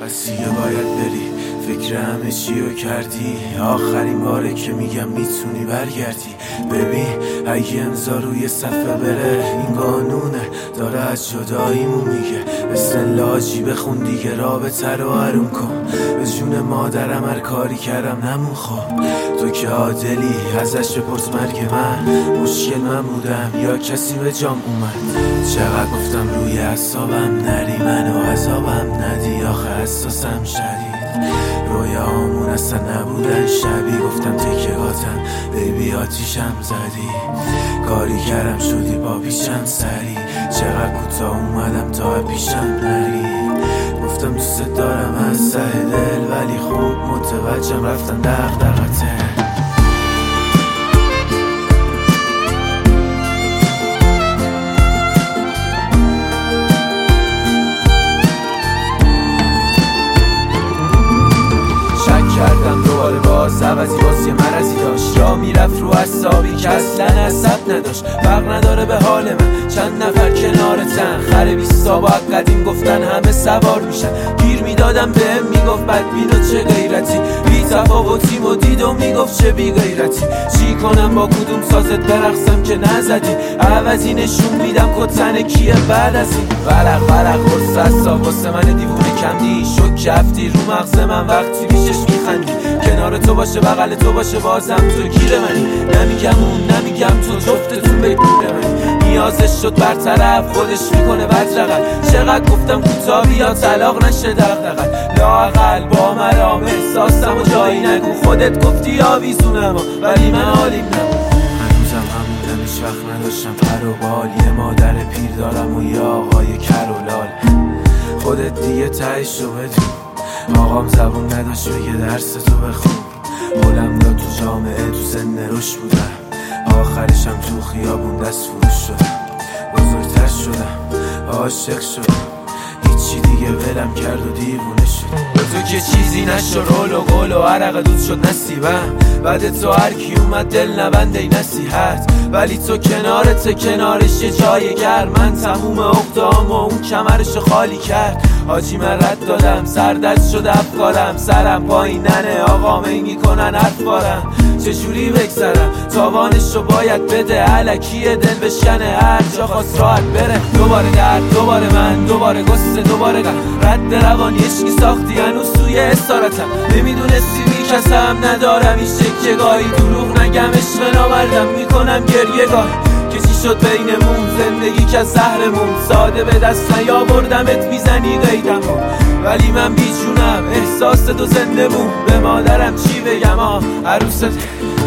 پس دیگه باید بری، فکر همه چیو کردی. آخرین باره که میگم میتونی برگردی. ببین اگه امضا روی صفحه بره این قانونه، داره از جداییمون میگه. بسم الله بخون دیگه، رابطه رو آروم کن. به جون مادرم هر کاری کردم نمون خواب. تو که عادلی ازش بپرس مرگ من مشکل من بودم یا کسی به جام اومد. چقدر گفتم روی اعصابم نری، منو عذابم ندی، آخه حساسم شدید. رویامون اصلا نبودن شبی، گفتم تکیهاتم بیبی آتیشم زدی. کاری کردم شدی با پیشم سری، چقدر کوتاه اومدم تا پیشم نری. گفتم دوست دارم از ته دل، ولی خوب متوجهم رفتن دغدغته. کردم دوباره باز عوضی واسه مرضی داشت، را میرفت رو اعصابی که اصلا عصب نداشت. فرق نداره به حال من چند نفر کنارتن، خر 20 با قدیم گفتن همه سوار میشن. گیر میدادم بهم میگفت بدبین و چه غیرتی، بی تفاوتیم و دید و میگفت چه بی غیرتی. چی کنم با کدوم سازت برقصم که نزدی، عوضی نشون میدم کتن کیه بعد از این. ورق قرص اصاب واسه من دیوونه کمدی، شک کفتی رو مغز من وقتی پیشش میخندی. کنار تو باشه بغل تو باشه بازم تو گیر منی، نمیگم اون نمیگم تو جفتتون بگیر منی. نیازش شد برطرف خودش میکنه بدرقل، چقدر گفتم کوتاه بیا طلاق نشه دغدغل. لااقل با مرام احساسم و جایی نگو، خودت گفتی آویزونم ولی من حالیم نبود. هنوزم همونم هیچ وقت نداشتم پر و بال، یه مادر پیر دارم و یه آقای کر و لال. خودت دیگه تهش رو بدون، آقام زبون نداشت بگه درس تو بخون. قولم داد تو جامعه تو سن رشد بودم، آخرشم تو خیابون دست فروش شدم. بزرگتر شدم عاشق شدم، هیچی دیگه ولم کرد و دیوونه شد. تو که چیزی نشو، رول و قول و عرق دود شد نصیبم. بعد تو هر کی اومد دل نبنده ای نصیحت، ولی تو کنارت کنارش یه جای گرم. من تموم اقدام و اون کمرش خالی کرد. حاجی من رد دادم سردست شد افکارم، سرم پایین ننه آقا منگی کنن حرف بارم. چجوری بگذرم تاوانش رو باید بده، علکیه دل بشکنه هر جا خواست راحت بره. دوباره درد دوباره من دوباره گسته دوباره رد روانی عشقی ساختی هنوز توی اسارتم. نمیدونستی میکسم ندارم این شکگاهی، دروغ نگم عشق ناوردم میکنم گریه گاهی. که چی شد بینمون زندگی که زهرمون، ساده به دست نیاوردمت میزنی قیدمون. ولی من بیجونم احساس تو زنده مون، به مادرم چی بگم عروست